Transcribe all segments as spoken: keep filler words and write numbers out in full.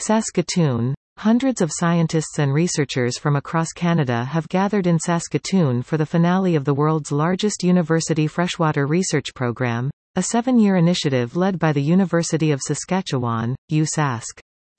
Saskatoon. Hundreds of scientists and researchers from across Canada have gathered in Saskatoon for the finale of the world's largest university freshwater research program, a seven-year initiative led by the University of Saskatchewan, U SaSK.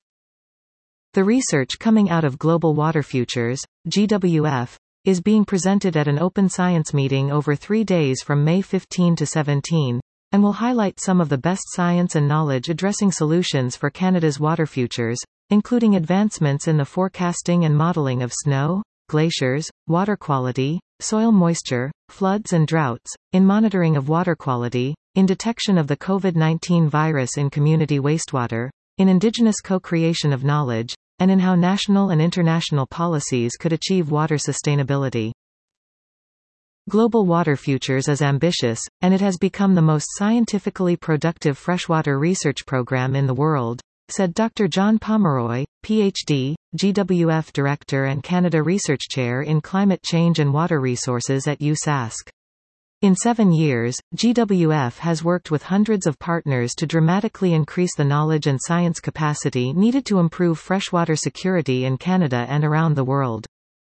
The research coming out of Global Water Futures, G W F, is being presented at an open science meeting over three days from May fifteenth to seventeenth, and will highlight some of the best science and knowledge addressing solutions for Canada's water futures, including advancements in the forecasting and modeling of snow, glaciers, water quality, soil moisture, floods and droughts, in monitoring of water quality, in detection of the COVID nineteen virus in community wastewater, in Indigenous co-creation of knowledge, and in how national and international policies could achieve water sustainability. Global Water Futures is ambitious, and it has become the most scientifically productive freshwater research program in the world, said Doctor John Pomeroy, P H D, G W F Director and Canada Research Chair in Climate Change and Water Resources at U SaSK. In seven years, G W F has worked with hundreds of partners to dramatically increase the knowledge and science capacity needed to improve freshwater security in Canada and around the world.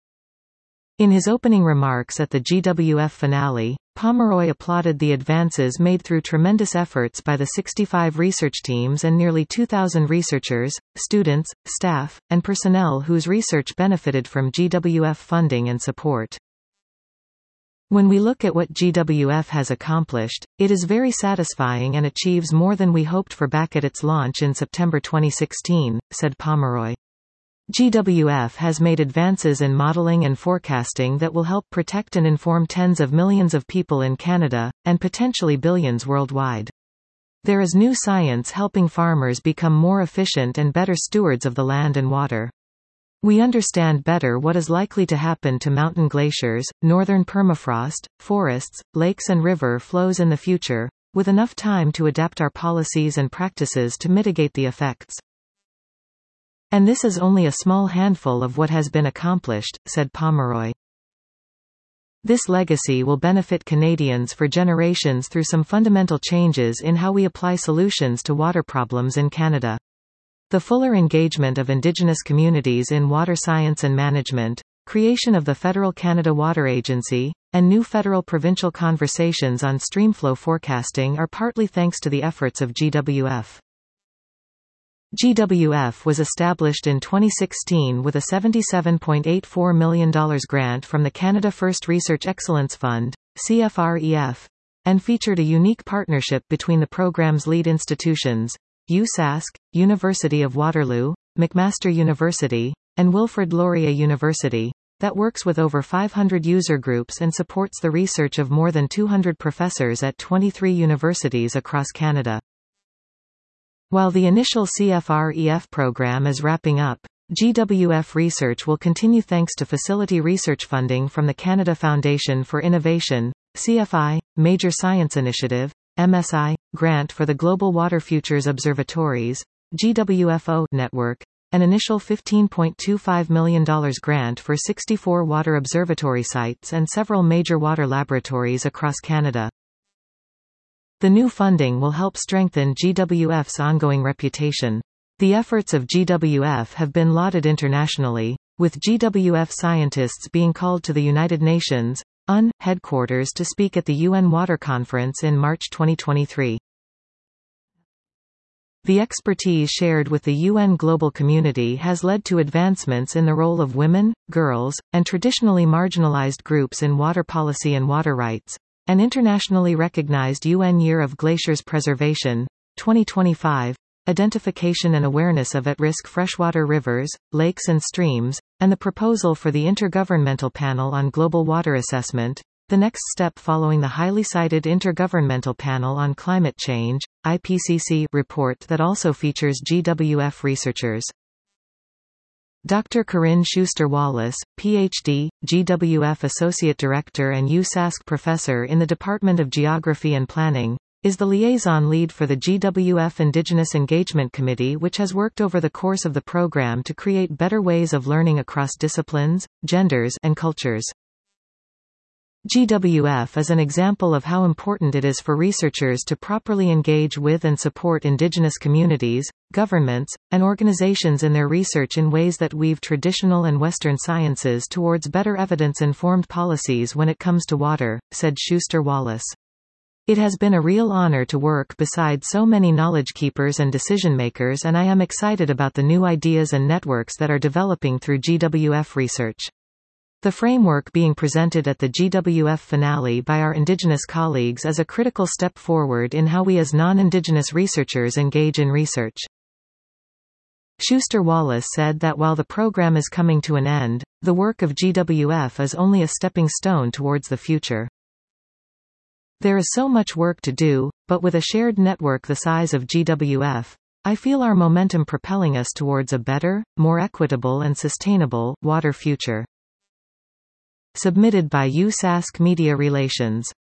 In his opening remarks at the G W F finale, Pomeroy applauded the advances made through tremendous efforts by the sixty-five research teams and nearly two thousand researchers, students, staff, and personnel whose research benefited from G W F funding and support. When we look at what G W F has accomplished, it is very satisfying and achieves more than we hoped for back at its launch in September twenty sixteen, said Pomeroy. G W F has made advances in modeling and forecasting that will help protect and inform tens of millions of people in Canada, and potentially billions worldwide. There is new science helping farmers become more efficient and better stewards of the land and water. We understand better what is likely to happen to mountain glaciers, northern permafrost, forests, lakes and river flows in the future, with enough time to adapt our policies and practices to mitigate the effects. And this is only a small handful of what has been accomplished, said Pomeroy. This legacy will benefit Canadians for generations through some fundamental changes in how we apply solutions to water problems in Canada. The fuller engagement of Indigenous communities in water science and management, creation of the Federal Canada Water Agency, and new federal-provincial conversations on streamflow forecasting are partly thanks to the efforts of G W F. G W F was established in twenty sixteen with a seventy-seven point eight four million dollars grant from the Canada First Research Excellence Fund, C F R E F, and featured a unique partnership between the program's lead institutions, U SaSK, University of Waterloo, McMaster University, and Wilfrid Laurier University, that works with over five hundred user groups and supports the research of more than two hundred professors at twenty-three universities across Canada. While the initial C F R E F program is wrapping up, G W F research will continue thanks to facility research funding from the Canada Foundation for Innovation, C F I, Major Science Initiative, M S I, grant for the Global Water Futures Observatories, G W F O network, an initial fifteen point two five million dollars grant for sixty-four water observatory sites and several major water laboratories across Canada. The new funding will help strengthen G W F's ongoing reputation. The efforts of G W F have been lauded internationally, with G W F scientists being called to the United Nations U N headquarters to speak at the U N Water Conference in March twenty twenty-three. The expertise shared with the U N global community has led to advancements in the role of women, girls, and traditionally marginalized groups in water policy and water rights. An internationally recognized U N Year of Glaciers Preservation, twenty twenty-five, identification and awareness of at-risk freshwater rivers, lakes and streams, and the proposal for the Intergovernmental Panel on Global Water Assessment, the next step following the highly cited Intergovernmental Panel on Climate Change, I P C C, report that also features G W F researchers. Doctor Corinne Schuster-Wallace, P H D, G W F Associate Director and U SaSK Professor in the Department of Geography and Planning, is the liaison lead for the G W F Indigenous Engagement Committee, which has worked over the course of the program to create better ways of learning across disciplines, genders, and cultures. G W F is an example of how important it is for researchers to properly engage with and support indigenous communities, governments, and organizations in their research in ways that weave traditional and Western sciences towards better evidence-informed policies when it comes to water, said Schuster Wallace. It has been a real honor to work beside so many knowledge keepers and decision-makers, and I am excited about the new ideas and networks that are developing through G W F research. The framework being presented at the G W F finale by our Indigenous colleagues is a critical step forward in how we as non-Indigenous researchers engage in research. Schuster Wallace said that while the program is coming to an end, the work of G W F is only a stepping stone towards the future. There is so much work to do, but with a shared network the size of G W F, I feel our momentum propelling us towards a better, more equitable and sustainable water future. Submitted by U S A S C Media Relations.